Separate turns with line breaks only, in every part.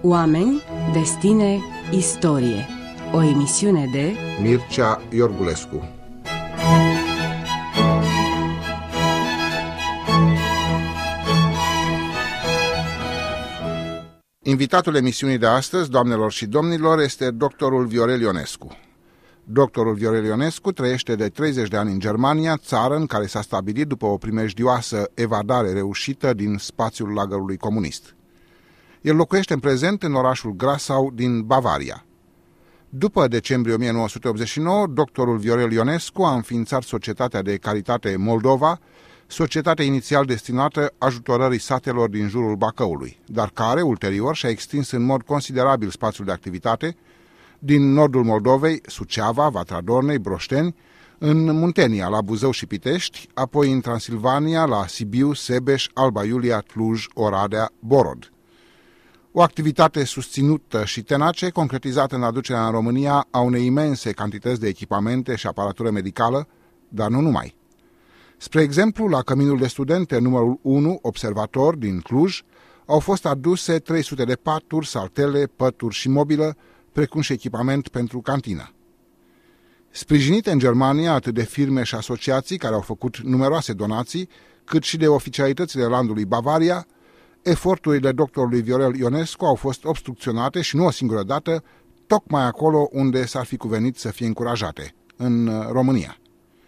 Oameni, destine, istorie. O emisiune de
Mircea Iorgulescu. Invitatul emisiunii de astăzi, doamnelor și domnilor, este doctorul Viorel Ionescu. Doctorul Viorel Ionescu trăiește de 30 de ani în Germania, țară în care s-a stabilit după o primejdioasă evadare reușită din spațiul lagărului comunist. El locuiește în prezent în orașul Grasau din Bavaria. După decembrie 1989, doctorul Viorel Ionescu a înființat Societatea de Caritate Moldova, societate inițial destinată ajutorării satelor din jurul Bacăului, dar care, ulterior, și-a extins în mod considerabil spațiul de activitate din nordul Moldovei, Suceava, Vatra Dornei, Broșteni, în Muntenia, la Buzău și Pitești, apoi în Transilvania, la Sibiu, Sebeș, Alba Iulia, Cluj, Oradea, Borod. O activitate susținută și tenace, concretizată în aducerea în România a unei imense cantități de echipamente și aparatură medicală, dar nu numai. Spre exemplu, la Căminul de Studente numărul 1, Observator, din Cluj, au fost aduse 300 de paturi, saltele, pături și mobilă, precum și echipament pentru cantină. Sprijinite în Germania atât de firme și asociații care au făcut numeroase donații, cât și de oficialitățile landului Bavaria, eforturile doctorului Viorel Ionescu au fost obstrucționate și nu o singură dată, tocmai acolo unde s-ar fi cuvenit să fie încurajate, în România.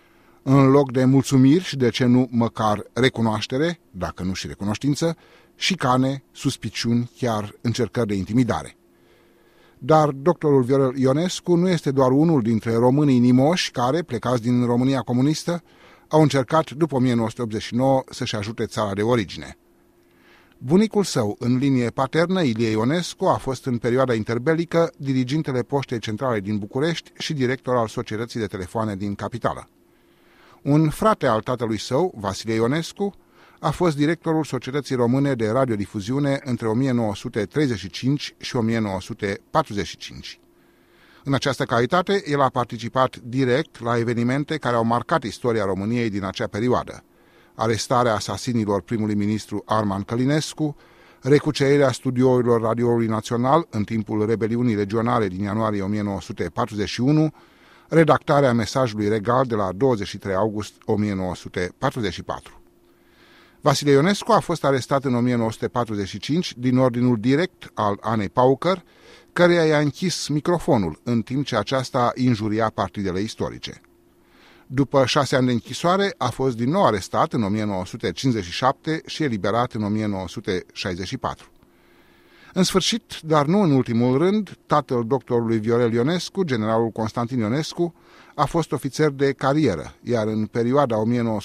În loc de mulțumiri și, de ce nu, măcar recunoaștere, dacă nu și recunoștință, șicane, suspiciuni, chiar încercări de intimidare. Dar doctorul Viorel Ionescu nu este doar unul dintre românii inimoși care, plecați din România comunistă, au încercat după 1989 să-și ajute țara de origine. Bunicul său, în linie paternă, Ilie Ionescu, a fost în perioada interbelică dirigintele Poștei Centrale din București și director al Societății de Telefoane din capitală. Un frate al tatălui său, Vasile Ionescu, a fost directorul Societății Române de Radiodifuziune între 1935 și 1945. În această calitate, el a participat direct la evenimente care au marcat istoria României din acea perioadă: arestarea asasinilor primului ministru Arman Călinescu, recucerirea studiourilor Radioului Național în timpul rebeliunii regionale din ianuarie 1941, redactarea mesajului regal de la 23 august 1944. Vasile Ionescu a fost arestat în 1945 din ordinul direct al Anei Paucăr, căreia i-a închis microfonul în timp ce aceasta injuria partidele istorice. După 6 ani de închisoare, a fost din nou arestat în 1957 și eliberat în 1964. În sfârșit, dar nu în ultimul rând, tatăl doctorului Viorel Ionescu, generalul Constantin Ionescu, a fost ofițer de carieră, iar în perioada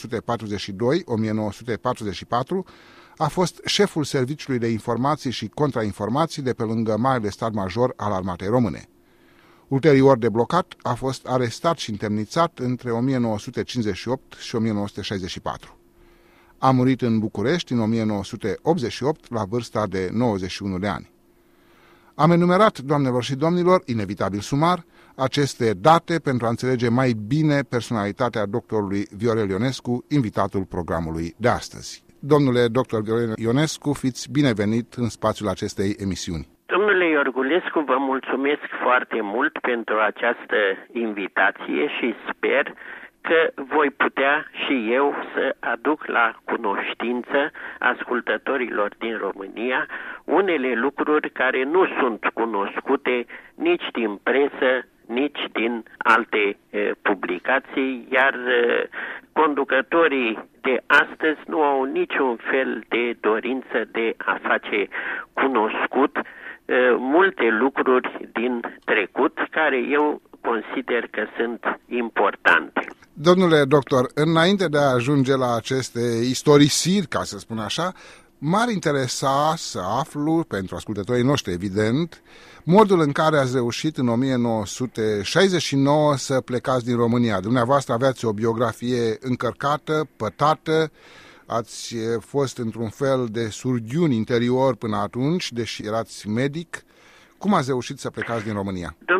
1942-1944 a fost șeful Serviciului de Informații și Contrainformații de pe lângă Marele Stat Major al Armatei Române. Ulterior deblocat, a fost arestat și întemnițat între 1958 și 1964. A murit în București în 1988, la vârsta de 91 de ani. Am enumerat, doamnelor și domnilor, inevitabil sumar, aceste date pentru a înțelege mai bine personalitatea doctorului Viorel Ionescu, invitatul programului de astăzi. Domnule doctor Viorel Ionescu, fiți binevenit în spațiul acestei emisiuni.
Domnule Iorgulescu, vă mulțumesc foarte mult pentru această invitație și sper că voi putea și eu să aduc la cunoștință ascultătorilor din România unele lucruri care nu sunt cunoscute nici din presă, nici din alte publicații, iar conducătorii de astăzi nu au niciun fel de dorință de a face cunoscut multe lucruri din trecut care eu consider că sunt importante.
Domnule doctor, înainte de a ajunge la aceste istorisiri, ca să spun așa, m-ar interesa să aflu, pentru ascultătorii noștri evident, modul în care ați reușit în 1969 să plecați din România. Dumneavoastră aveați o biografie încărcată, pătată, ați fost într-un fel de surghiuni interior până atunci, deși erați medic. Cum ați reușit să plecați din România?
Domnule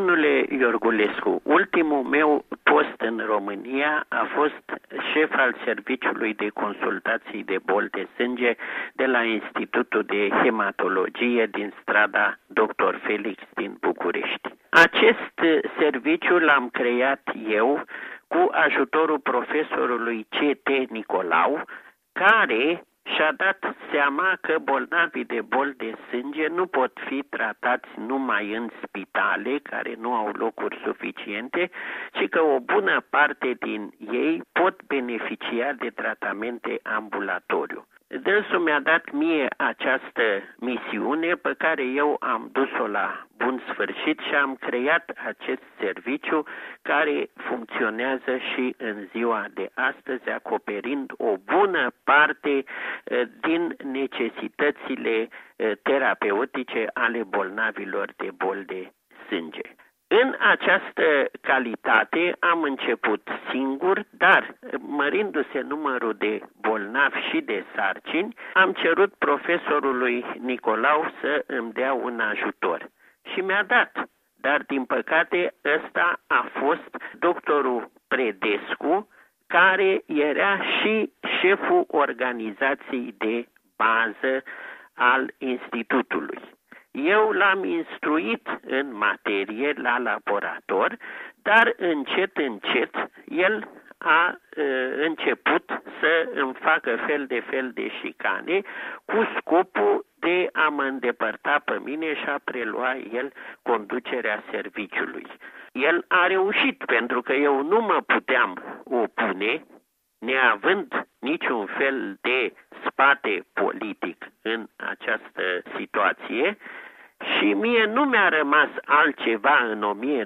Iorgulescu, ultimul meu post în România a fost șef al Serviciului de Consultații de Boli de Sânge de la Institutul de Hematologie din strada Dr. Felix din București. Acest serviciu l-am creat eu cu ajutorul profesorului C.T. Nicolau, care și-a dat seama că bolnavii de boli de sânge nu pot fi tratați numai în spitale, care nu au locuri suficiente, ci că o bună parte din ei pot beneficia de tratamente ambulatoriu. Dânsul mi-a dat mie această misiune pe care eu am dus-o la bun sfârșit și am creat acest serviciu care funcționează și în ziua de astăzi, acoperind o bună parte din necesitățile terapeutice ale bolnavilor de boli de sânge. În această calitate am început singur, dar mărindu-se numărul de bolnavi și de sarcini, am cerut profesorului Nicolau să îmi dea un ajutor. Și mi-a dat, dar din păcate ăsta a fost doctorul Predescu, care era și șeful organizației de bază al institutului. Eu l-am instruit în materie la laborator, dar încet, el a început să îmi facă fel de șicane cu scopul de a mă îndepărta pe mine și a prelua el conducerea serviciului. El a reușit, pentru că eu nu mă puteam opune, neavând niciun fel de spate politic în această situație, și mie nu mi-a rămas altceva în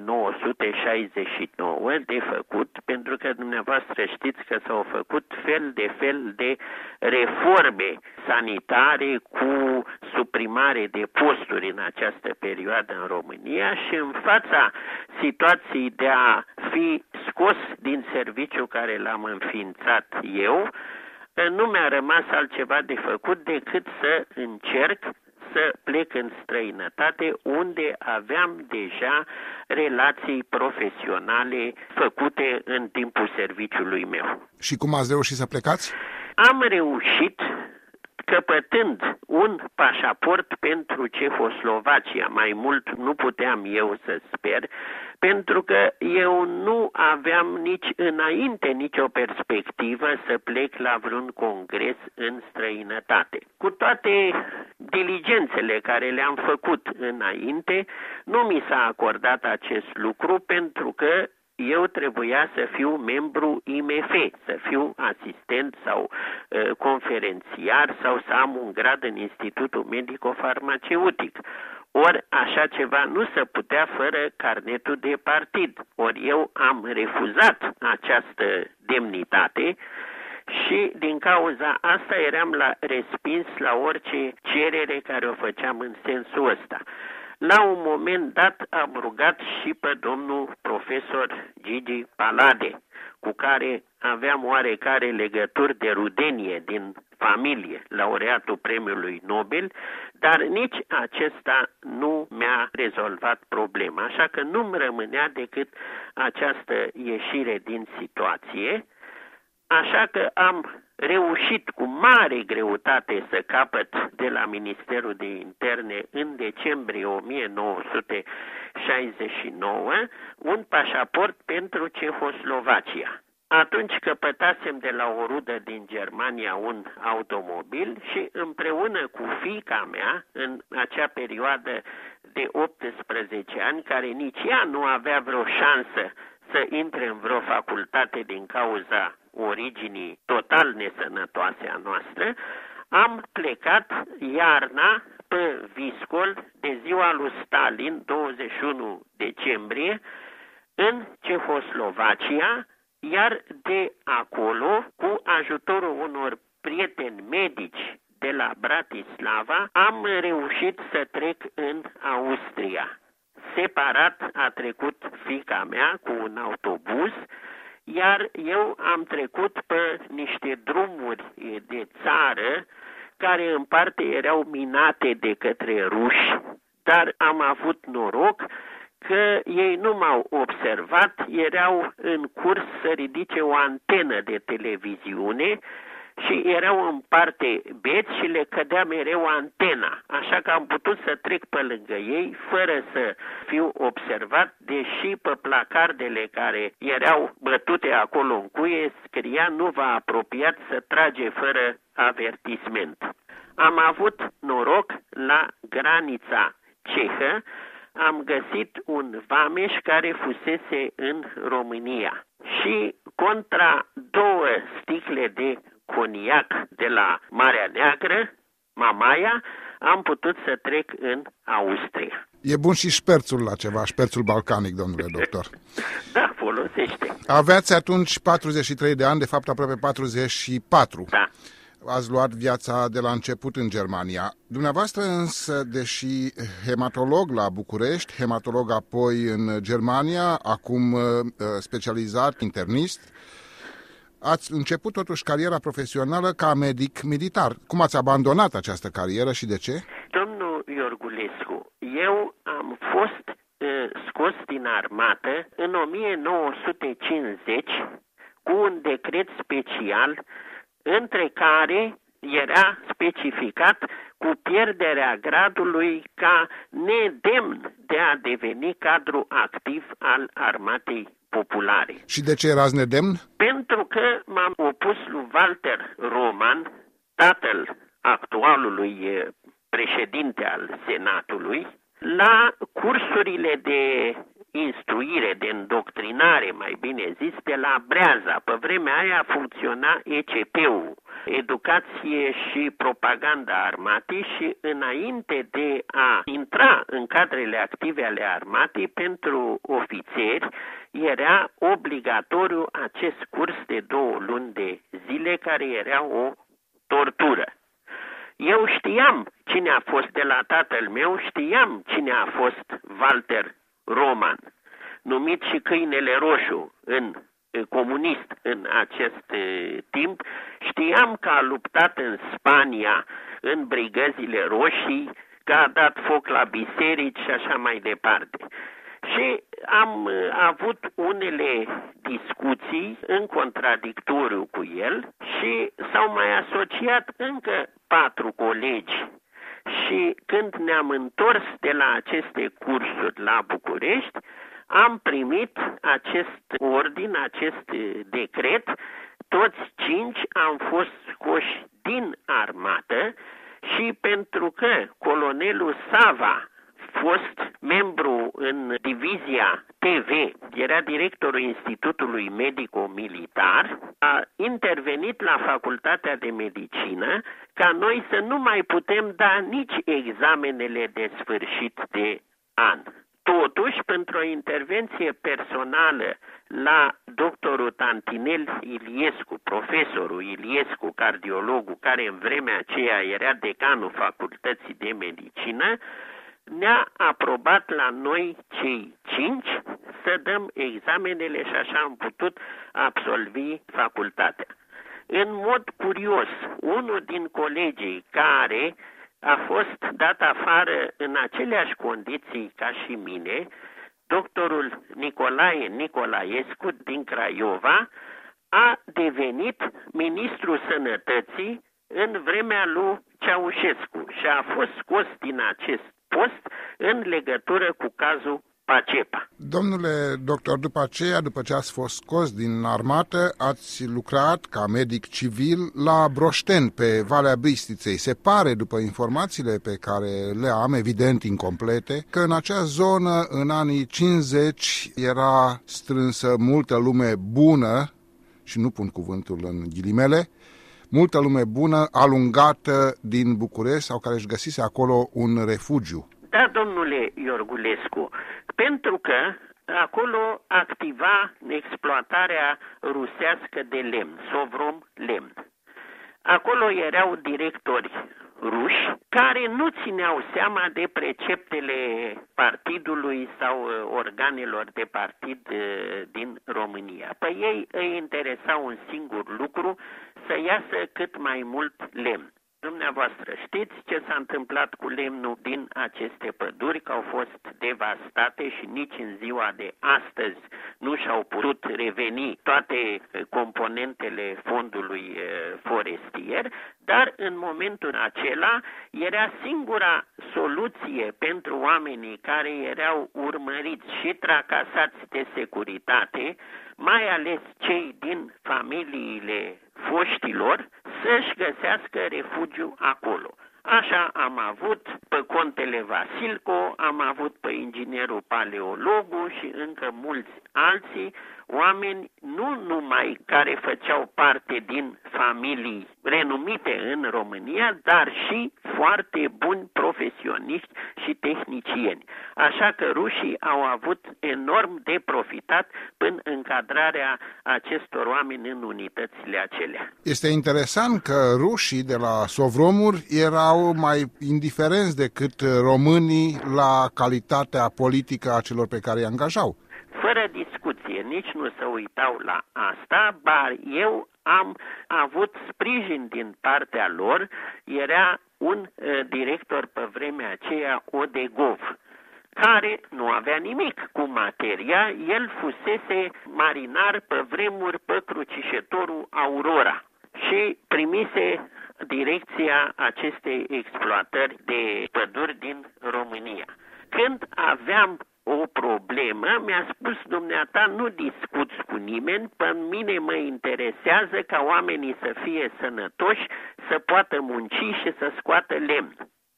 1969 de făcut, pentru că dumneavoastră știți că s-au făcut fel de reforme sanitare cu suprimare de posturi în această perioadă în România și în fața situației de a fi scos din serviciu care l-am înființat eu, nu mi-a rămas altceva de făcut decât să încerc să plec în străinătate, unde aveam deja relații profesionale făcute în timpul serviciului meu.
Și cum ați reușit să plecați?
Am reușit căpătând un pașaport pentru Cehoslovacia. Mai mult nu puteam eu să sper, pentru că eu nu aveam nici înainte nicio perspectivă să plec la vreun congres în străinătate. Cu toate diligențele care le-am făcut înainte, nu mi s-a acordat acest lucru, pentru că eu trebuia să fiu membru IMF, să fiu asistent sau conferențiar sau să am un grad în Institutul Medico-Farmaceutic. Ori așa ceva nu se putea fără carnetul de partid. Ori eu am refuzat această demnitate și din cauza asta eram respins la orice cerere care o făceam în sensul ăsta. La un moment dat am rugat și pe domnul profesor Gigi Palade, cu care aveam oarecare legături de rudenie din familie, laureatul premiului Nobel, dar nici acesta nu mi-a rezolvat problema, așa că nu-mi rămânea decât această ieșire din situație, așa că am reușit cu mare greutate să capăt de la Ministerul de Interne în decembrie 1969 un pașaport pentru Cehoslovacia. Atunci căpătasem de la o rudă din Germania un automobil și împreună cu fiica mea, în acea perioadă de 18 ani, care nici ea nu avea vreo șansă să intre în vreo facultate din cauza originii total nesănătoase a noastră, am plecat iarna pe Viscol de ziua lui Stalin, 21 decembrie, în Cehoslovacia, iar de acolo, cu ajutorul unor prieteni medici de la Bratislava, am reușit să trec în Austria. Separat a trecut fiica mea cu un autobuz, iar eu am trecut pe niște drumuri de țară care în parte erau minate de către ruși, dar am avut noroc că ei nu m-au observat, erau în curs să ridice o antenă de televiziune și erau în parte beți și le cădea mereu antena, așa că am putut să trec pe lângă ei fără să fiu observat, deși pe placardele care erau bătute acolo în cuie scria nu v-a apropiat să trage fără avertisment. Am avut noroc la granița cehă, am găsit un vameș care fusese în România și contra 2 sticle de coniac de la Marea Neagră, Mamaia, am putut să trec în Austria.
E bun și șperțul la ceva, șperțul balcanic, domnule doctor.
Da, folosește.
Aveați atunci 43 de ani, de fapt aproape 44.
Da.
Ați luat viața de la început în Germania. Dumneavoastră însă, deși hematolog la București, hematolog apoi în Germania, acum specializat internist, ați început totuși cariera profesională ca medic militar. Cum ați abandonat această carieră și de ce?
Domnul Iorgulescu, eu am fost scos din armată în 1950 cu un decret special între care era specificat cu pierderea gradului ca nedemn de a deveni cadru activ al armatei populare.
Și de ce erați nedemn?
Pentru că m-am opus lui Walter Roman, tatăl actualului președinte al Senatului, la cursurile de instruire, de îndoctrinare, mai bine zis, de la Breaza. Pe vremea aia funcționa ECP-ul, Educație și Propaganda Armatei, și înainte de a intra în cadrele active ale armatei pentru ofițeri, era obligatoriu acest curs de 2 luni de zile, care era o tortură. Eu știam cine a fost de la tatăl meu, știam cine a fost Walter Roman, numit și Câinele Roșu în comunist în acest timp. Știam că a luptat în Spania în brigăzile roșii, că a dat foc la biserici și așa mai departe. Și am avut unele discuții în contradictoriu cu el și s-au mai asociat încă 4 colegi. Și când ne-am întors de la aceste cursuri la București, am primit acest ordin, acest decret. Toți 5 am fost scoși din armată și pentru că colonelul Sava, fost membru în divizia TV, era directorul Institutului Medico-Militar, a intervenit la Facultatea de Medicină ca noi să nu mai putem da nici examenele de sfârșit de an. Totuși, pentru o intervenție personală la doctorul Tantinel Iliescu, profesorul Iliescu, cardiologul, care în vremea aceea era decanul Facultății de Medicină, ne-a aprobat la noi cei 5 să dăm examenele și așa am putut absolvi facultatea. În mod curios, unul din colegii care a fost dat afară în aceleași condiții ca și mine, doctorul Nicolae Nicolaescu din Craiova, a devenit ministrul sănătății în vremea lui Ceaușescu și a fost scos din acest post în legătură cu cazul Pacepa.
Domnule doctor, după aceea, după ce ați fost scos din armată, ați lucrat ca medic civil la Broșteni, pe Valea Bistriței. Se pare, după informațiile pe care le am, evident incomplete, că în acea zonă, în anii 50, era strânsă multă lume bună, și nu pun cuvântul în ghilimele, multă lume bună alungată din București sau care își găsise acolo un refugiu.
Da, domnule Iorgulescu, pentru că acolo activa exploatarea rusească de lemn, Sovrom lemn. Acolo erau directori ruși care nu țineau seama de preceptele partidului sau organelor de partid din România. Pe ei îi interesa un singur lucru, să iasă cât mai mult lemn. Dumneavoastră știți ce s-a întâmplat cu lemnul din aceste păduri, că au fost devastate și nici în ziua de astăzi nu și-au putut reveni toate componentele fondului forestier, dar în momentul acela era singura soluție pentru oamenii care erau urmăriți și tracasați de securitate, mai ales cei din familiile foștilor, să-și găsească refugiu acolo. Așa am avut pe contele Vasilco, am avut pe inginerul Paleologu și încă mulți alții, oameni nu numai care făceau parte din familii renumite în România, dar și foarte buni profesioniști și tehnicieni. Așa că rușii au avut enorm de profitat până încadrarea acestor oameni în unitățile acelea.
Este interesant că rușii de la sovromuri erau mai indiferenți decât românii la calitatea politică a celor pe care îi angajau.
Fără discuție, nici nu se uitau la asta, dar eu am avut sprijin din partea lor. Era un director pe vremea aceea, Odegov, care nu avea nimic cu materia. El fusese marinar pe vremuri pe crucișătorul Aurora și primise direcția acestei exploatări de păduri din România. Când aveam o problemă, mi-a spus: dumneata, nu discuți cu nimeni, pe mine mă interesează ca oamenii să fie sănătoși, să poată munci și să scoată lemn.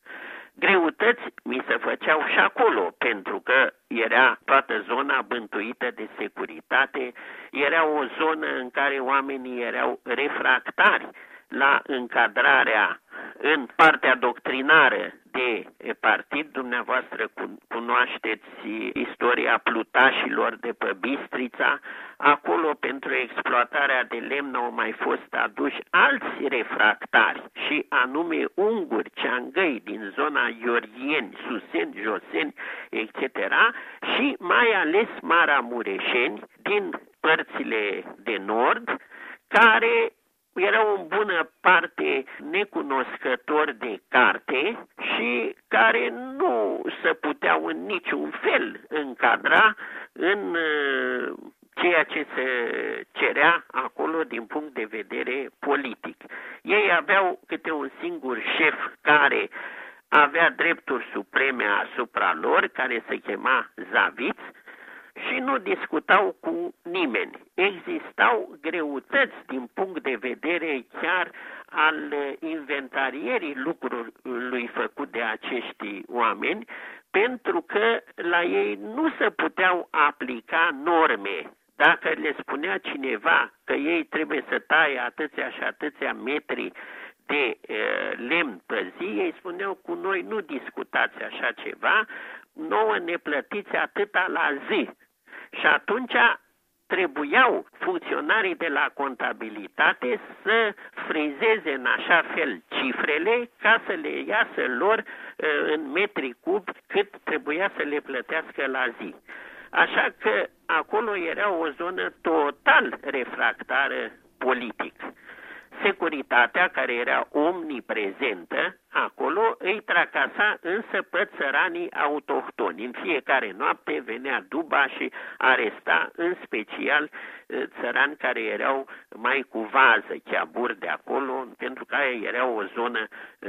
Greutăți mi se făceau și acolo, pentru că era toată zona bântuită de securitate, era o zonă în care oamenii erau refractari la încadrarea în partea doctrinară de partid. Dumneavoastră cunoașteți istoria plutașilor de pe Bistrița. Acolo, pentru exploatarea de lemn, au mai fost aduși alți refractari, și anume unguri, ceangăi din zona Iorgheni, Suseni, Joseni, etc. și mai ales maramureșeni din părțile de nord, care erau în bună parte necunoscători de carte și care nu se puteau în niciun fel încadra în ceea ce se cerea acolo din punct de vedere politic. Ei aveau câte un singur șef care avea drepturi supreme asupra lor, care se chema Zaviț, și nu discutau cu nimeni. Existau greutăți din punct de vedere chiar al inventarierii lucrului făcut de acești oameni, pentru că la ei nu se puteau aplica norme. Dacă le spunea cineva că ei trebuie să taie atâția și atâția metri de lemn pe zi, ei spuneau: cu noi nu discutați așa ceva, nouă ne plătiți atâta la zi. Și atunci trebuiau funcționarii de la contabilitate să frizeze în așa fel cifrele ca să le iasă lor în metri cub cât trebuia să le plătească la zi. Așa că acolo era o zonă total refractară politic. Securitatea, care era omniprezentă acolo, îi tracasa însă pe țăranii autohtoni. În fiecare noapte venea duba și aresta în special țărani care erau mai cu vază, chiaburi de acolo, pentru că aia era o zonă,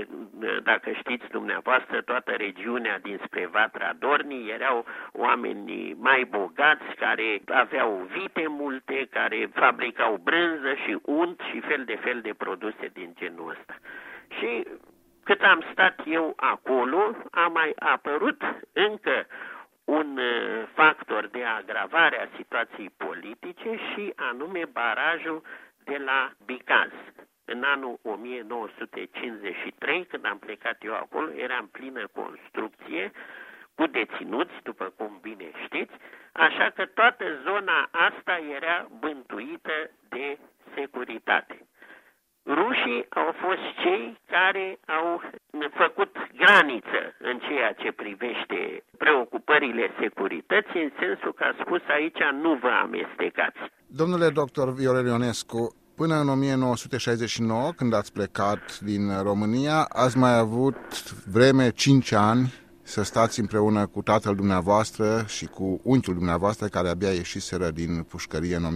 dacă știți dumneavoastră, toată regiunea dinspre Vatra Dornii, erau oameni mai bogați care aveau vite multe, care fabricau brânză și unt și fel de produse din genul ăsta. Și cât am stat eu acolo, a mai apărut încă un factor de agravare a situației politice, și anume barajul de la Bicaz. În anul 1953, când am plecat eu acolo, era în plină construcție, cu deținuți, după cum bine știți, așa că toată zona asta era bântuită de securitate. Rușii au fost cei care au făcut graniță în ceea ce privește preocupările securității, în sensul că a spus: aici nu vă amestecați.
Domnule doctor Viorel Ionescu, Până în 1969, când ați plecat din România, ați mai avut vreme 5 ani să stați împreună cu tatăl dumneavoastră și cu unchiul dumneavoastră, care abia ieșiseră din pușcărie în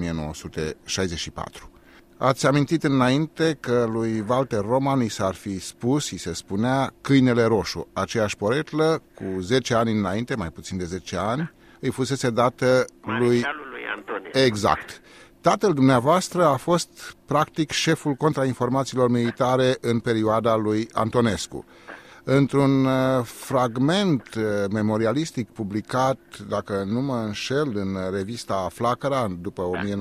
1964. Ați amintit înainte că lui Walter Roman i s-ar fi spus, i se spunea, Câinele Roșu. Aceeași poretlă, cu 10 ani înainte, mai puțin de 10 ani, îi fusese dată lui
Antonescu.
Exact. Tatăl dumneavoastră a fost, practic, șeful contrainformațiilor militare în perioada lui Antonescu. Într-un fragment memorialistic publicat, dacă nu mă înșel, în revista Flacăra, după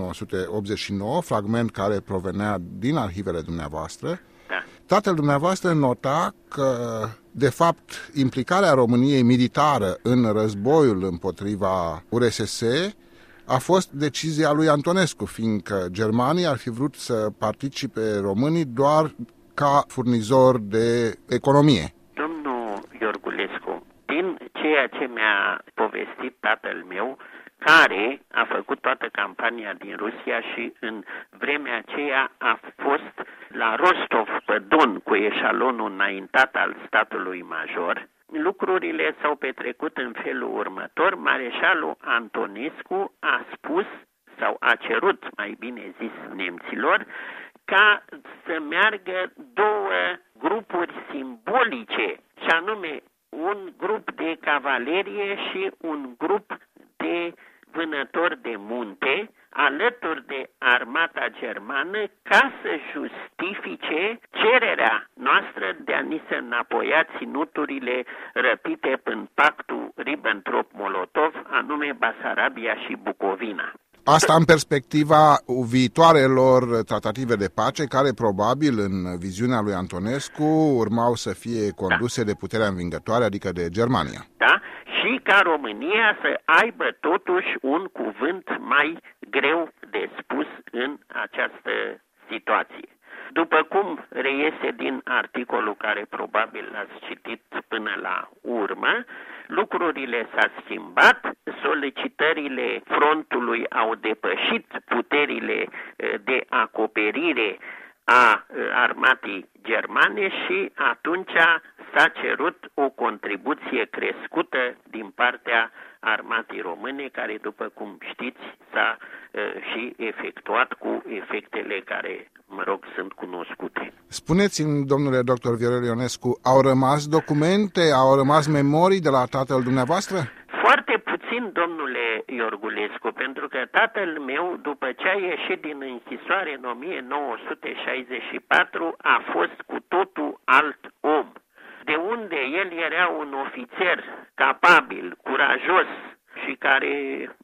1989, fragment care provenea din arhivele dumneavoastră, tatăl dumneavoastră nota că, de fapt, implicarea României militară în războiul împotriva URSS a fost decizia lui Antonescu, fiindcă germanii ar fi vrut să participe românii doar ca furnizor de economie.
Domnul Iorgulescu, din ceea ce mi-a povestit tatăl meu, care a făcut toată campania din Rusia și în vremea aceea a fost la Rostov-pe-Don cu eșalonul înaintat al statului major, lucrurile s-au petrecut în felul următor. Mareșalul Antonescu a spus, sau a cerut, mai bine zis, nemților, ca să meargă două grupuri simbolice, și anume un grup de cavalerie și un grup de vânători de munte, alături de armata germană, ca să justifice cererea noastră de a ni se înapoia ținuturile răpite în pactul Ribbentrop-Molotov, anume Basarabia și Bucovina.
Asta în perspectiva viitoarelor tratative de pace, care probabil în viziunea lui Antonescu urmau să fie conduse de puterea învingătoare, adică de Germania.
Da, și ca România să aibă totuși un cuvânt mai greu de spus în această situație. După cum reiese din articolul care probabil l-ați citit până la urmă, lucrurile s-au schimbat, solicitările frontului au depășit puterile de acoperire a armatei germane și atunci s-a cerut o contribuție crescută din partea armatei române, care, după cum știți, s-a și efectuat cu efectele care, sunt cunoscute.
Spuneți-mi, domnule doctor Viorel Ionescu, au rămas documente, au rămas memorii de la tatăl dumneavoastră?
Foarte puțin, domnule Iorgulescu, pentru că tatăl meu, după ce a ieșit din închisoare în 1964, a fost cu totul alt om. De unde el era un ofițer capabil, curajos și care,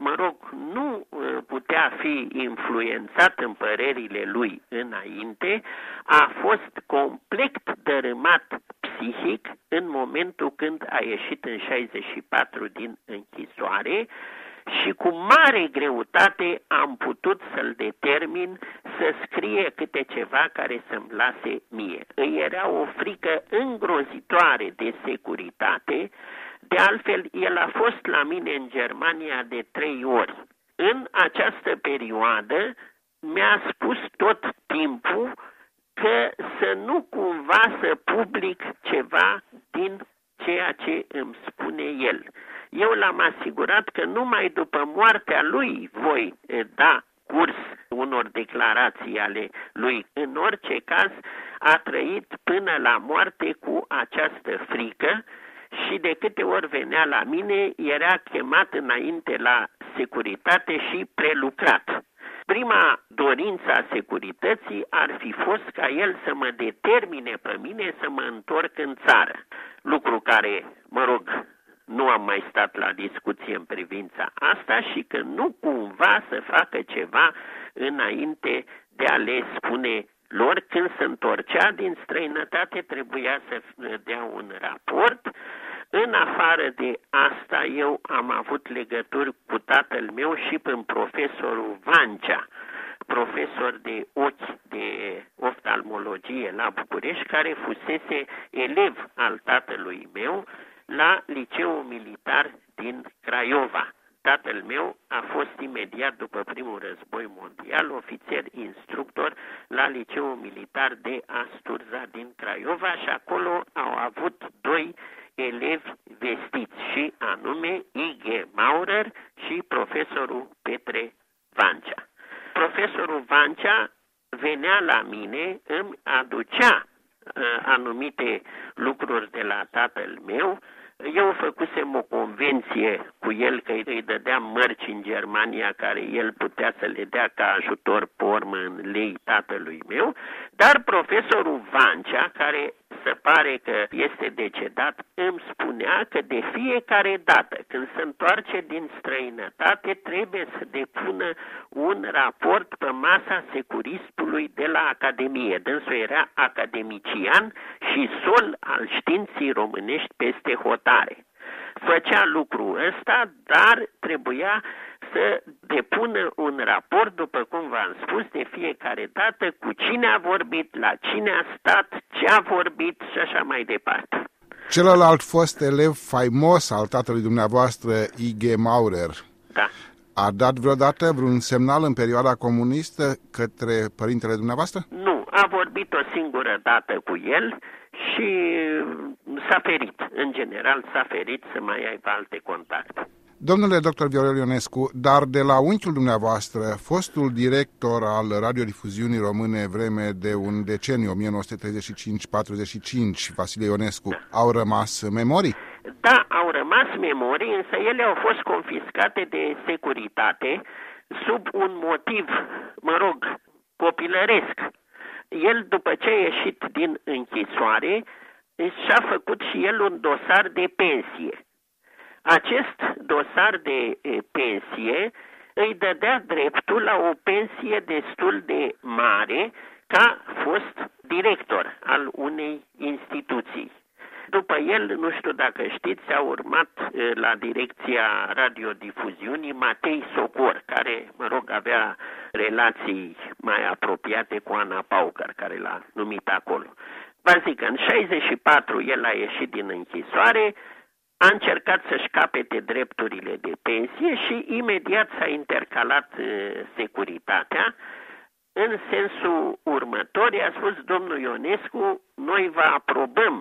nu putea fi influențat în părerile lui înainte, a fost complet dărâmat psihic în momentul când a ieșit în 64 din închisoare și cu mare greutate am putut să-l determin să scrie câte ceva care să-mi lase mie. Îi era o frică îngrozitoare de securitate. De altfel, el a fost la mine în Germania de 3 ori. În această perioadă mi-a spus tot timpul că să nu cumva să public ceva din ceea ce îmi spune el. Eu l-am asigurat că numai după moartea lui voi da curs unor declarații ale lui. În orice caz, a trăit până la moarte cu această frică și de câte ori venea la mine, era chemat înainte la securitate și prelucrat. Prima dorință a securității ar fi fost ca el să mă determine pe mine să mă întorc în țară. Lucru care, nu am mai stat la discuție în privința asta și că nu cumva să facă ceva înainte de a le spune lor. Când se întorcea din străinătate trebuia să dea un raport. În afară de asta, eu am avut legături cu tatăl meu și prin profesorul Vancea, profesor de ochi de oftalmologie la București, care fusese elev al tatălui meu la Liceul Militar din Craiova. tatăl meu a fost imediat după primul război mondial ofițer instructor la Liceul Militar de Asturza din Craiova și acolo au avut 2 elevi vestiți și anume I.G. Maurer și profesorul Petre Vancea. Profesorul Vancea venea la mine, îmi aducea anumite lucruri de la tatăl meu. Eu făcusem o convenție cu el că îi dădeam mărci în Germania care el putea să le dea ca ajutor pe urmă în lei tatălui meu, dar profesorul Vancea, care se pare că este decedat, îmi spunea că de fiecare dată când se întoarce din străinătate trebuie să depună un raport pe masa securistului de la Academie. Dânsul era academician și sol al științei românești peste hotare. Făcea lucrul ăsta, dar trebuia să depună un raport, după cum v-am spus, de fiecare dată cu cine a vorbit, la cine a stat, ce a vorbit și așa mai departe.
Celălalt fost elev faimos al tatălui dumneavoastră, I.G. Maurer,
da,
a dat vreodată vreun semnal în perioada comunistă către părintele dumneavoastră?
Nu, a vorbit o singură dată cu el și s-a ferit. În general s-a ferit să mai aibă alte contacte.
Domnule dr. Viorel Ionescu, dar de la unchiul dumneavoastră, fostul director al radiodifuziunii române vreme de un deceniu, 1935-45, Vasile Ionescu, au rămas memorii?
Da, au rămas memorii, însă ele au fost confiscate de securitate sub un motiv, copilăresc. El, după ce a ieșit din închisoare, și-a făcut și el un dosar de pensie. Acest dosar de pensie îi dădea dreptul la o pensie destul de mare ca fost director al unei instituții. După el, nu știu dacă știți, a urmat la direcția radiodifuziunii Matei Socor, care, avea relații mai apropiate cu Ana Paucar, care l-a numit acolo. Vă zic, în 64 el a ieșit din închisoare, a încercat să-și capete drepturile de pensie și imediat s-a intercalat securitatea. În sensul următor, i-a spus domnul Ionescu, noi vă aprobăm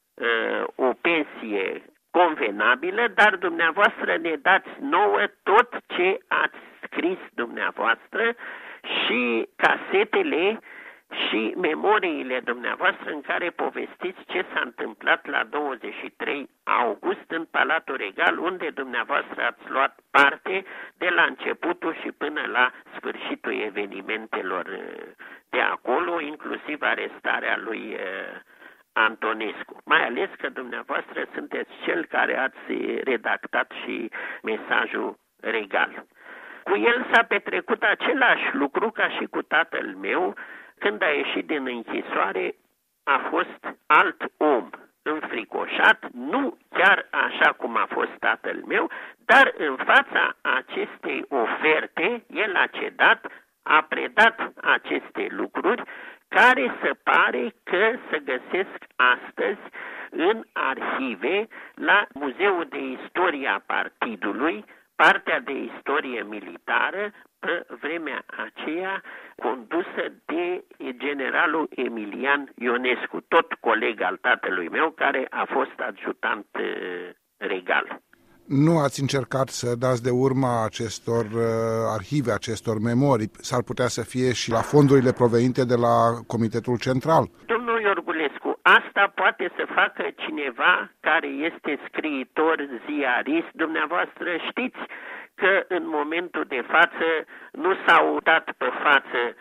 o pensie convenabilă, dar dumneavoastră ne dați nouă tot ce ați scris dumneavoastră și casetele și memoriile dumneavoastră în care povestiți ce s-a întâmplat la 23 august în Palatul Regal, unde dumneavoastră ați luat parte de la începutul și până la sfârșitul evenimentelor de acolo, inclusiv arestarea lui Antonescu. Mai ales că dumneavoastră sunteți cel care ați redactat și mesajul Regal. Cu el s-a petrecut același lucru ca și cu tatăl meu. Când a ieșit din închisoare, a fost alt om, înfricoșat, nu chiar așa cum a fost tatăl meu, dar în fața acestei oferte, el a cedat, a predat aceste lucruri, care se pare că se găsesc astăzi în arhive la Muzeul de Istorie a Partidului, partea de istorie militară, pe vremea aceea condusă de generalul Emilian Ionescu, tot coleg al tatălui meu, care a fost adjutant regal.
Nu ați încercat să dați de urma acestor arhive, acestor memorii? S-ar putea să fie și la fondurile provenite de la Comitetul Central.
Domnul Iorgulescu, asta poate să facă cineva care este scriitor, ziarist. Dumneavoastră știți că în momentul de față nu s-au dat pe față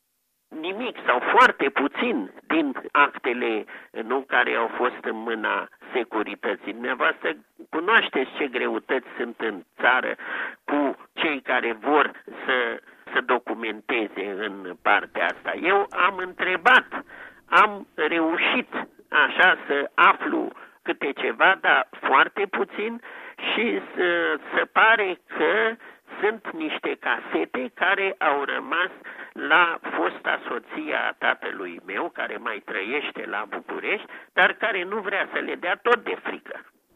nimic sau foarte puțin din actele care au fost în mâna securității. Dumneavoastră cunoașteți ce greutăți sunt în țară cu cei care vor să documenteze în partea asta. Eu am întrebat, am reușit așa să aflu câte ceva, dar foarte puțin, și se pare că sunt niște casete care au rămas la fosta soție a tatălui meu, care mai trăiește la București, dar care nu vrea să le dea tot de frică.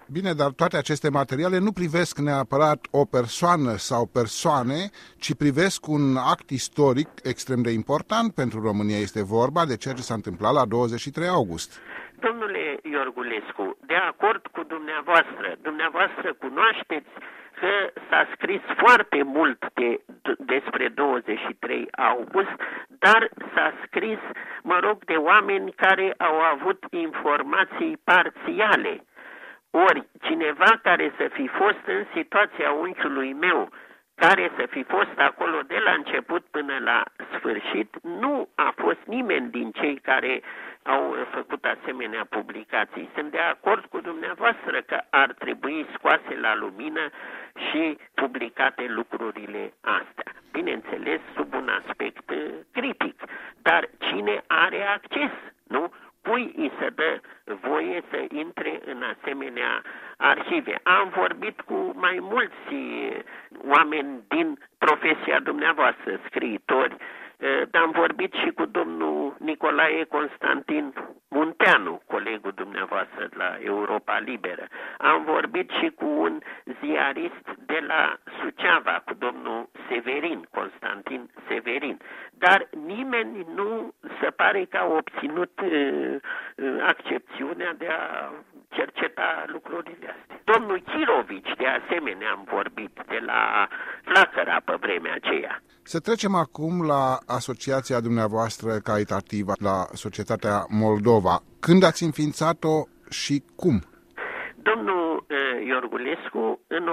Bine, dar toate aceste materiale nu privesc neapărat o persoană sau persoane, ci privesc un act istoric extrem de important pentru România. Este vorba de ceea ce s-a întâmplat la 23 august.
Domnule Iorgulescu, de acord cu dumneavoastră cunoașteți că s-a scris foarte mult despre 23 august, dar s-a scris, de oameni care au avut informații parțiale. Ori cineva care să fi fost în situația unchiului meu, care să fi fost acolo de la început până la sfârșit, nu a fost nimeni din cei care au făcut asemenea publicații. Sunt de acord cu dumneavoastră că ar trebui scoase la lumină și publicate lucrurile astea. Bineînțeles, sub un aspect critic. Dar cine are acces, nu? Cui îi se dă voie să intre în asemenea arhive? Am vorbit cu mai mulți oameni din profesia dumneavoastră, scriitori, dar am vorbit și cu domnul Nicolae Constantin Munteanu, colegul dumneavoastră de la Europa Liberă. Am vorbit și cu un ziarist de la Suceava, cu domnul Constantin Severin. Dar nimeni nu se pare că a obținut accepțiunea de a cerceta lucrurile astea. Domnul Chirovici, de asemenea, am vorbit de la Flacăra pe vremea aceea.
Să trecem acum la asociația dumneavoastră caritativă, la Societatea Moldova. Când ați înființat-o și cum?
Domnul Iorgulescu, în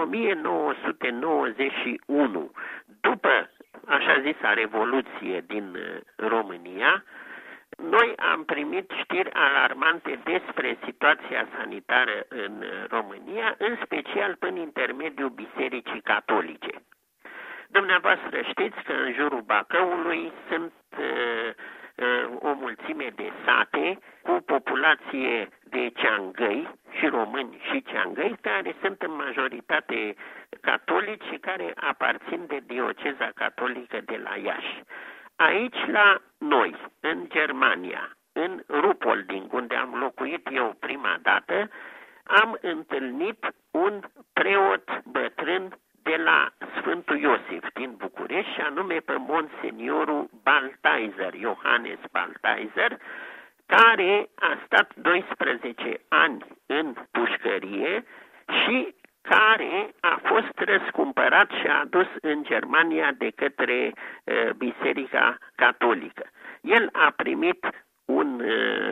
1991, după așa zisa Revoluție din România, noi am primit știri alarmante despre situația sanitară în România, în special prin intermediul Bisericii Catolice. Dumneavoastră știți că în jurul Bacăului sunt o mulțime de sate cu populație de ceangăi, și români și ceangăi, care sunt în majoritate catolici și care aparțin de dioceza catolică de la Iași. Aici la noi, în Germania, în Rupolding, unde am locuit eu prima dată, am întâlnit un preot bătrân de la Sfântul Iosif din București, și anume pe Monseniorul Baltaizer, Iohannes Baltaizer, care a stat 12 ani în pușcărie și care a fost răscumpărat și adus în Germania de către Biserica Catolică. El a primit un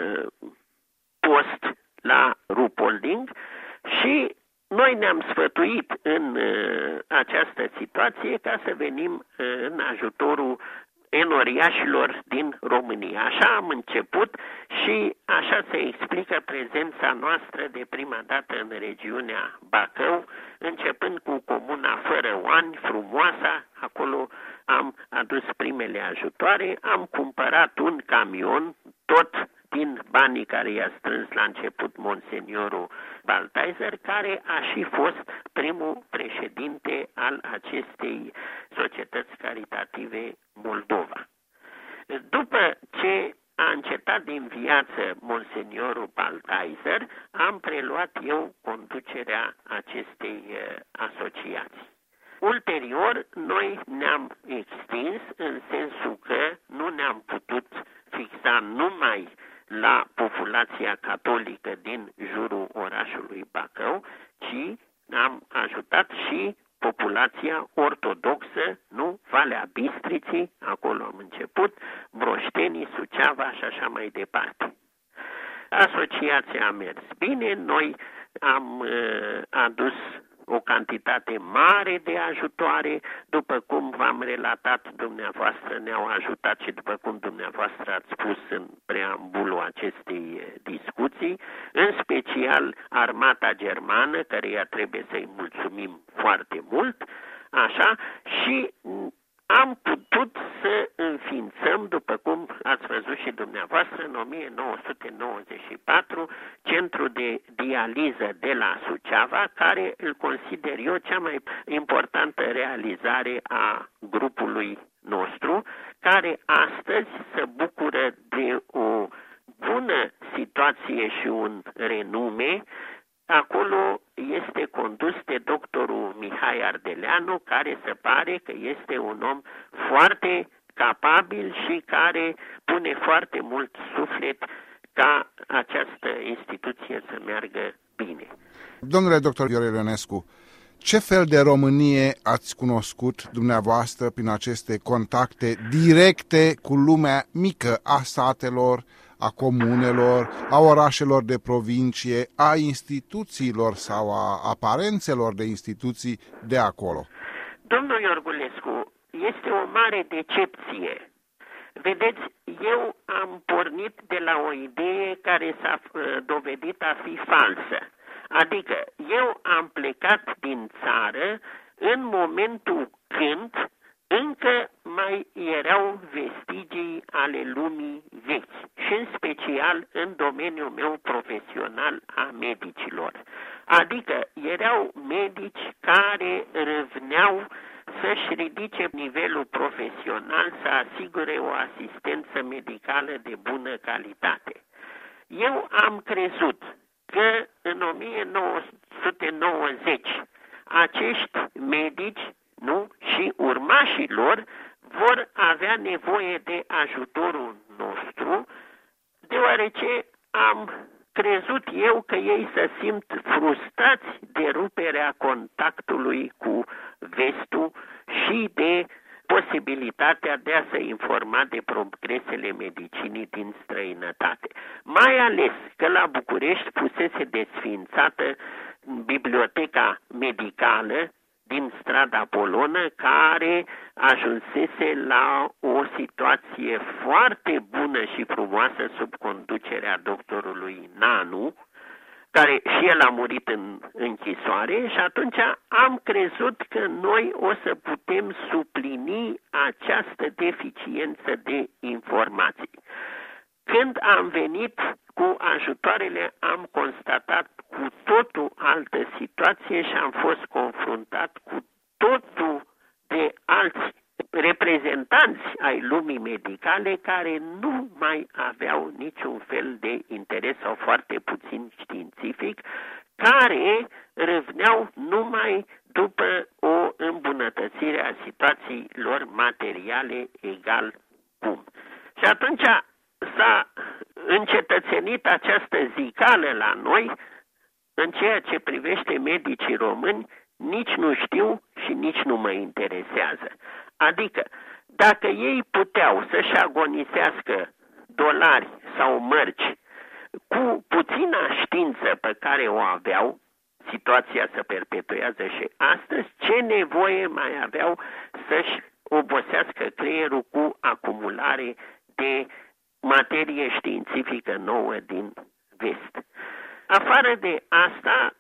post la Rupolding și noi ne-am sfătuit în această situație ca să venim în ajutorul enoriașilor din România. Așa am început și așa se explică prezența noastră de prima dată în regiunea Bacău, începând cu comuna Fărăoani, Frumoasa. Acolo am adus primele ajutoare, am cumpărat un camion, tot din banii care i-a strâns la început Monseniorul Baltaizer, care a și fost primul președinte al acestei societăți caritative Moldova. După ce a încetat din viață Monseniorul Baltaizer, am preluat eu conducerea acestei asociații. Ulterior, noi ne-am extins în sensul că nu ne-am putut fixa numai la populația catolică din jurul orașului Bacău, ci am ajutat și populația ortodoxă, nu? Valea Bistriții, acolo am început, Broștenii, Suceava și așa mai departe. Asociația a mers bine, noi am adus o cantitate mare de ajutoare, după cum v-am relatat dumneavoastră, ne-au ajutat și după cum dumneavoastră ați spus în preambulul acestei discuții, în special armata germană, căreia trebuie să-i mulțumim foarte mult, așa, și am putut să înființăm, după cum ați văzut și dumneavoastră, în 1994, centru de dializă de la Suceava, care îl consider eu cea mai importantă realizare a grupului nostru, care astăzi se bucură de o bună situație și un renume. Acolo este condus de doctorul Mihai Ardeleanu, care se pare că este un om foarte capabil și care pune foarte mult suflet ca această instituție să meargă bine.
Domnule doctor Viorel Ionescu, ce fel de Românie ați cunoscut dumneavoastră prin aceste contacte directe cu lumea mică a satelor, a comunelor, a orașelor de provincie, a instituțiilor sau a aparențelor de instituții de acolo?
Domnul Iorgulescu, este o mare decepție. Vedeți, eu am pornit de la o idee care s-a dovedit a fi falsă. Adică eu am plecat din țară în momentul când încă mai erau vestigii ale lumii vechi și în special în domeniul meu profesional a medicilor. Adică erau medici care râvneau să-și ridice nivelul profesional, să asigure o asistență medicală de bună calitate. Eu am crezut că în 1990 acești medici, și urmașii lor vor avea nevoie de ajutorul nostru, deoarece am crezut eu că ei se simt frustrați de ruperea contactului cu vestul și de posibilitatea de a se informa de progresele medicinii din străinătate. Mai ales că la București fusese desființată biblioteca medicală din strada Polonă, care ajunsese la o situație foarte bună și frumoasă sub conducerea doctorului Nanu, care și el a murit în închisoare, și atunci am crezut că noi o să putem suplini această deficiență de informații. Când am venit cu ajutoarele, am constatat cu totul altă situație și am fost confruntat cu totul de alți reprezentanți ai lumii medicale care nu mai aveau niciun fel de interes sau foarte puțin științific, care râvneau numai după o îmbunătățire a situației lor materiale egal cum. Și atunci s-a încetățenit această zicală la noi. În ceea ce privește medicii români, nici nu știu și nici nu mă interesează. Adică, dacă ei puteau să-și agonisească dolari sau mărci cu puțina știință pe care o aveau, situația se perpetuează și astăzi, ce nevoie mai aveau să-și obosească creierul cu acumulare de materie științifică nouă din vest. Afară de asta,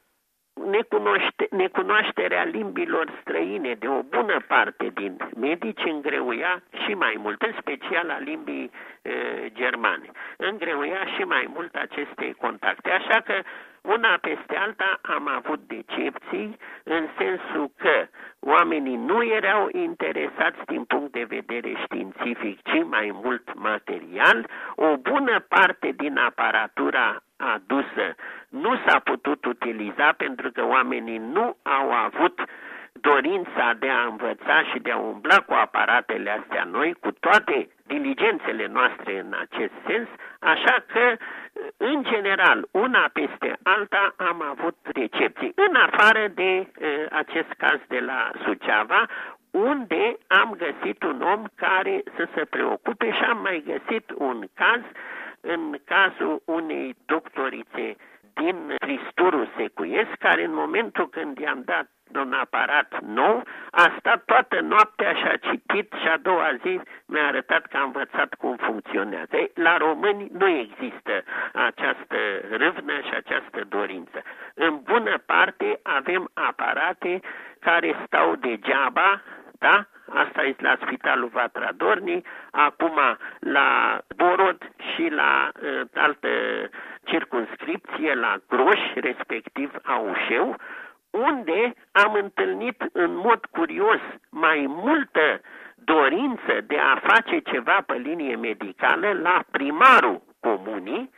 necunoașterea limbilor străine de o bună parte din medici îngreuia și mai mult, în special a limbii germane. Îngreuia și mai mult aceste contacte. Așa că una peste alta am avut decepții, în sensul că oamenii nu erau interesați din punct de vedere științific, ci mai mult material. O bună parte din aparatura adusă nu s-a putut utiliza pentru că oamenii nu au avut dorința de a învăța și de a umbla cu aparatele astea noi, cu toate diligențele noastre în acest sens, așa că, în general, una peste alta am avut recepții, în afară de acest caz de la Suceava, unde am găsit un om care să se preocupe, și am mai găsit un caz, în cazul unei doctorițe din Tristurul Secuiesc, care în momentul când i-am dat un aparat nou, a stat toată noaptea și a citit și a doua zi mi-a arătat că a învățat cum funcționează. La români nu există această râvnă și această dorință. În bună parte avem aparate care stau degeaba, da? Asta este la Spitalul Vatra Dornii, acum la Borod și la altă circumscripție, la Groș, respectiv Aușeu, unde am întâlnit în mod curios mai multă dorință de a face ceva pe linie medicală la primarul comunii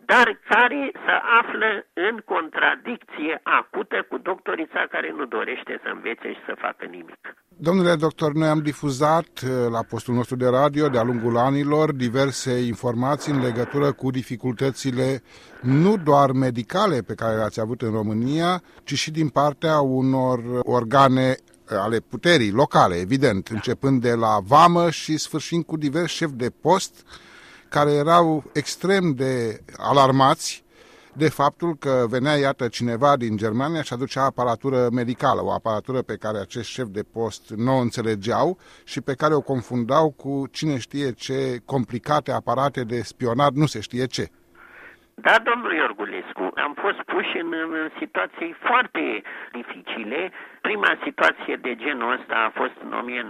dar care se află în contradicție acută cu doctorița care nu dorește să învețe și să facă nimic.
Domnule doctor, noi am difuzat la postul nostru de radio de-a lungul anilor diverse informații în legătură cu dificultățile nu doar medicale pe care le-ați avut în România, ci și din partea unor organe ale puterii locale, evident, începând de la vamă și sfârșind cu diversi șefi de post care erau extrem de alarmați de faptul că venea, iată, cineva din Germania și aducea aparatură medicală, o aparatură pe care acești șefi de post nu o înțelegeau și pe care o confundau cu cine știe ce complicate aparate de spionat, nu se știe ce.
Da, domnul Iorgulescu, am fost puși în situații foarte dificile. Prima situație de genul ăsta a fost în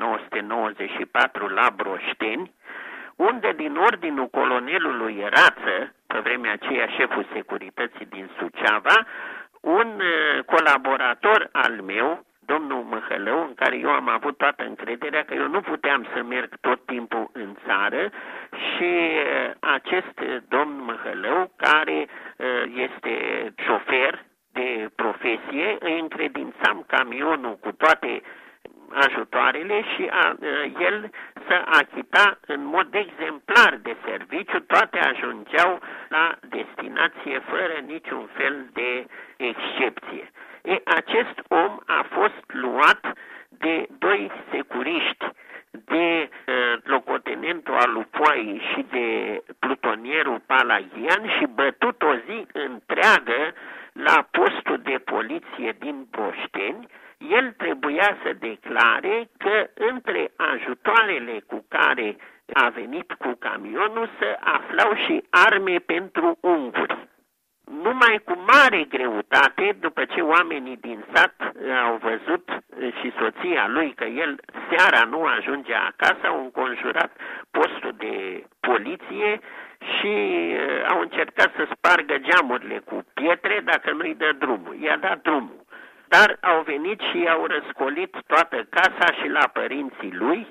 1994 la Broșteni, unde din ordinul colonelului Rață, pe vremea aceea șeful securității din Suceava, un colaborator al meu, domnul Măhălău, în care eu am avut toată încrederea că eu nu puteam să merg tot timpul în țară, și acest domn Măhălău, care este șofer de profesie, îi încredințam camionul cu toate ajutoarele și el să achita în mod exemplar de serviciu, toate ajungeau la destinație fără niciun fel de excepție. Acest om a fost luat de doi securiști, de locotenentul Alupoai și de plutonierul Palagian și bătut o zi întreagă la postul de poliție din Broșteni. El trebuia să declare că între ajutoarele cu care a venit cu camionul se aflau și arme pentru unguri. Numai cu mare greutate, după ce oamenii din sat au văzut și soția lui că el seara nu ajunge acasă, au înconjurat postul de poliție și au încercat să spargă geamurile cu pietre dacă nu-i dă drumul. I-a dat drumul. Dar au venit și au răscolit toată casa și la părinții lui,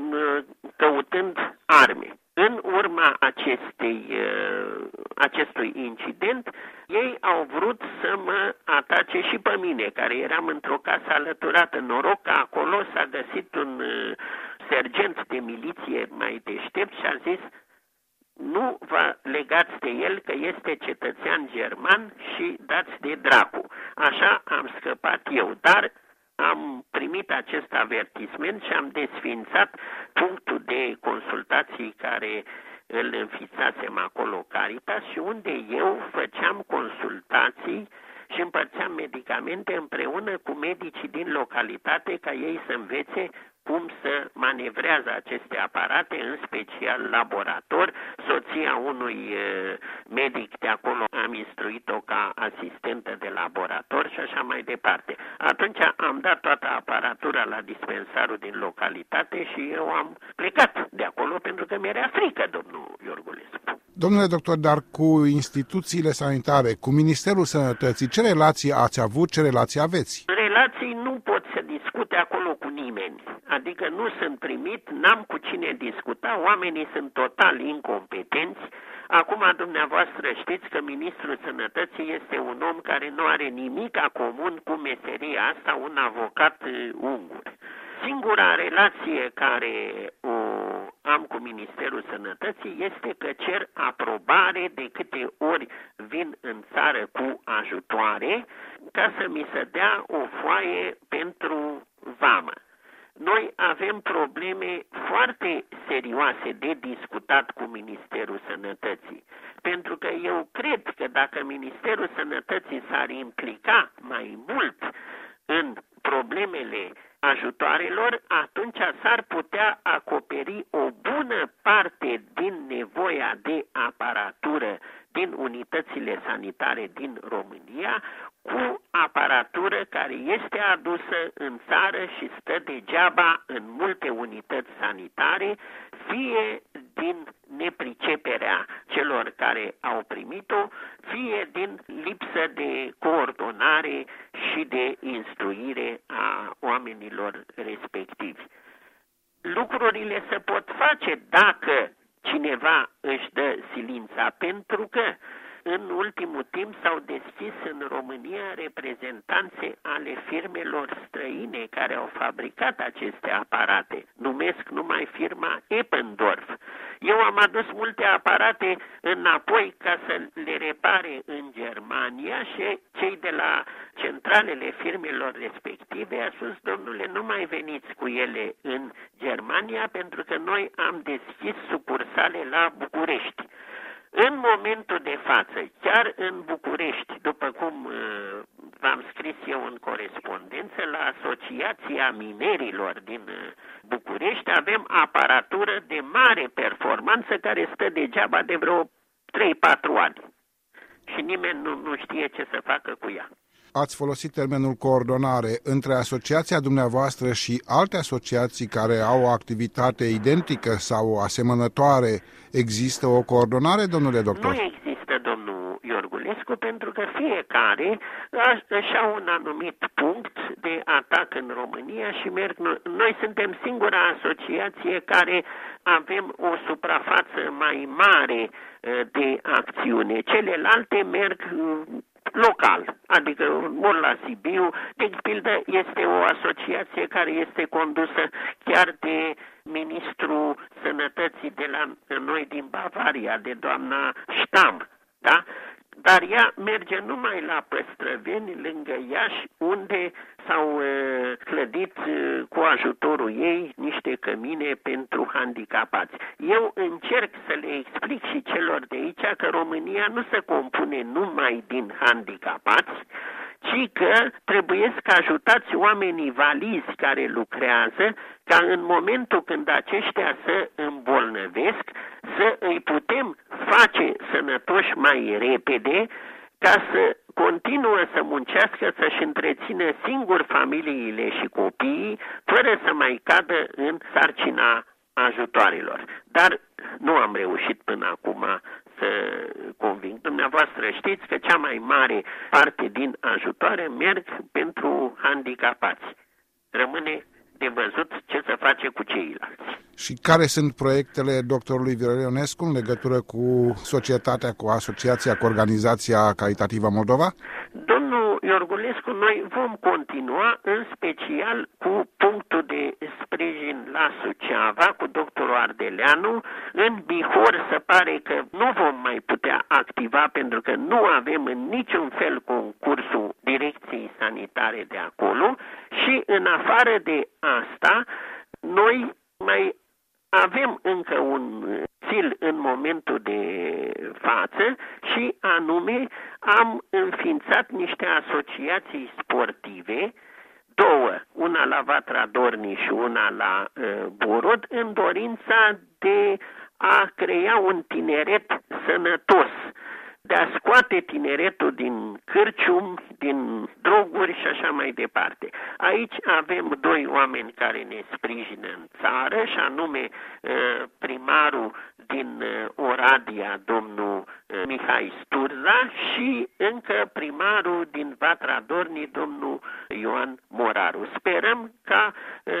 căutând arme. În urma acestui incident, ei au vrut să mă atace și pe mine, care eram într-o casă alăturată. Noroc că acolo s-a găsit un sergent de miliție mai deștept și a zis: nu vă legați de el, că este cetățean german și dați de dracu. Așa am scăpat eu, dar am primit acest avertisment și am desființat punctul de consultații care îl înființasem acolo, Caritas, și unde eu făceam consultații și împărțeam medicamente împreună cu medicii din localitate, ca ei să învețe cum să manevrează aceste aparate, în special laborator. Soția unui medic de acolo am instruit-o ca asistentă de laborator și așa mai departe. Atunci am dat toată aparatura la dispensarul din localitate și eu am plecat de acolo pentru că mi-era frică, domnul Iorgulescu.
Domnule doctor, dar cu instituțiile sanitare, cu Ministerul Sănătății, ce relații ați avut, ce relații aveți?
Relații nu pot să discute acolo cu nimeni. Adică nu sunt primit, n-am cu cine discuta, oamenii sunt total incompetenți. Acum, dumneavoastră, știți că Ministrul Sănătății este un om care nu are nimic comun cu meseria asta, un avocat ungur. Singura relație care o am cu Ministerul Sănătății este că cer aprobare de câte ori vin în țară cu ajutoare, ca să mi se dea o foaie pentru vamă. Noi avem probleme foarte serioase de discutat cu Ministerul Sănătății, pentru că eu cred că dacă Ministerul Sănătății s-ar implica mai mult în problemele ajutoarelor, atunci s-ar putea acoperi o bună parte din nevoia de aparatură din unitățile sanitare din România, cu aparatură care este adusă în țară și stă degeaba în multe unități sanitare, fie din nepriceperea celor care au primit-o, fie din lipsă de coordonare și de instruire a oamenilor respectivi. Lucrurile se pot face dacă cineva își dă silința, pentru că în ultimul timp s-au deschis în România reprezentanțe ale firmelor străine care au fabricat aceste aparate. Numesc numai firma Eppendorf. Eu am adus multe aparate înapoi ca să le repare în Germania și cei de la centralele firmelor respective a spus, domnule, nu mai veniți cu ele în Germania pentru că noi am deschis sucursale la București. În momentul de față, chiar în București, după cum v-am scris eu în corespondență, la Asociația Minerilor din București, avem aparatură de mare performanță care stă degeaba de vreo 3-4 ani. Și nimeni nu știe ce să facă cu ea.
Ați folosit termenul coordonare. Între asociația dumneavoastră și alte asociații care au o activitate identică sau asemănătoare, există o coordonare, domnule doctor?
Nu există, domnul Iorgulescu, pentru că fiecare își au un anumit punct de atac în România și merg. Noi suntem singura asociație care avem o suprafață mai mare de acțiune. Celelalte merg local, adică mult la Sibiu. De pildă, este o asociație care este condusă chiar de ministrul sănătății de la noi din Bavaria, de doamna Stamm, da? Dar ea merge numai la Păstrăveni, lângă Iași, unde s-au clădit cu ajutorul ei niște cămine pentru handicapați. Eu încerc să le explic și celor de aici că România nu se compune numai din handicapați, ci că trebuie să ajutați oamenii valizi care lucrează, ca în momentul când aceștia se îmbolnăvesc, să îi putem face sănătoși mai repede, ca să continuă să muncească, să-și întrețină singur familiile și copiii, fără să mai cadă în sarcina ajutoarelor. Dar nu am reușit până acum să conving. Dumneavoastră știți că cea mai mare parte din ajutoare merg pentru handicapați. Rămâne de văzut ce să face cu ceilalți.
Și care sunt proiectele doctorului Viorel Ionescu în legătură cu societatea, cu asociația, cu Organizația Caritativă Moldova?
Domnul Iorgulescu, noi vom continua în special cu punctul de sprijin la Suceava, cu doctorul Ardeleanu. În Bihor se pare că nu vom mai putea activa pentru că nu avem în niciun fel concursul Direcției Sanitare de acolo și în afară de asta, noi mai avem încă un țil în momentul de față și anume am înființat niște asociații sportive, două, una la Vatra Dornii și una la Borod, în dorința de a crea un tineret sănătos, de a scoate tineretul din cârcium, din droguri și așa mai departe. Aici avem doi oameni care ne sprijină în țară, și anume primarul din Oradea, domnul Mihai Sturza, și încă primarul din Vatra Dornii, domnul Ioan Moraru. Sperăm ca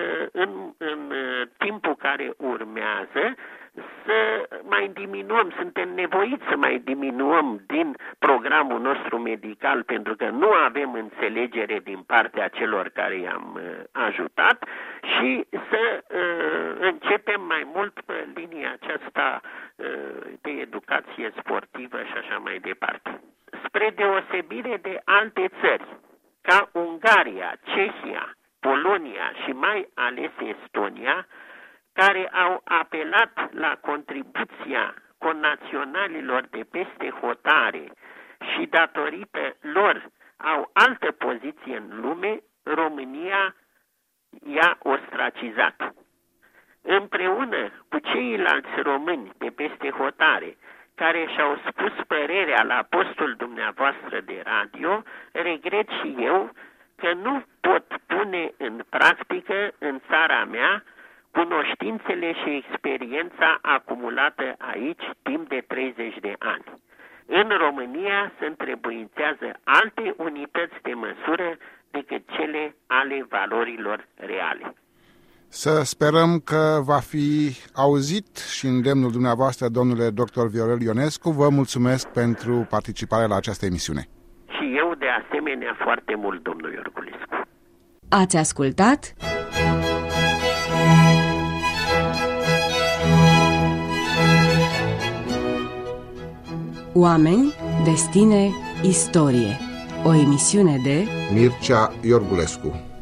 în timpul care urmează să mai diminuăm, suntem nevoiți să mai diminuăm din programul nostru medical pentru că nu avem înțelegere din partea celor care i-am ajutat și să începem mai mult pe linia aceasta de educație sportivă și așa mai departe. Spre deosebire de alte țări, ca Ungaria, Cehia, Polonia și mai ales Estonia, care au apelat la contribuția connaționalilor de peste hotare și datorită lor au altă poziție în lume, România i-a ostracizat. Împreună cu ceilalți români de peste hotare care și-au spus părerea la postul dumneavoastră de radio, regret și eu că nu pot pune în practică în țara mea cunoștințele și experiența acumulată aici timp de 30 de ani. În România se întrebuințează alte unități de măsură decât cele ale valorilor reale.
Să sperăm că va fi auzit și îndemnul dumneavoastră, domnule dr. Viorel Ionescu. Vă mulțumesc pentru participarea la această emisiune.
Și eu de asemenea foarte mult, domnul Iorgulescu.
Ați ascultat Oameni, destine, istorie. O emisiune de
Mircea Iorgulescu.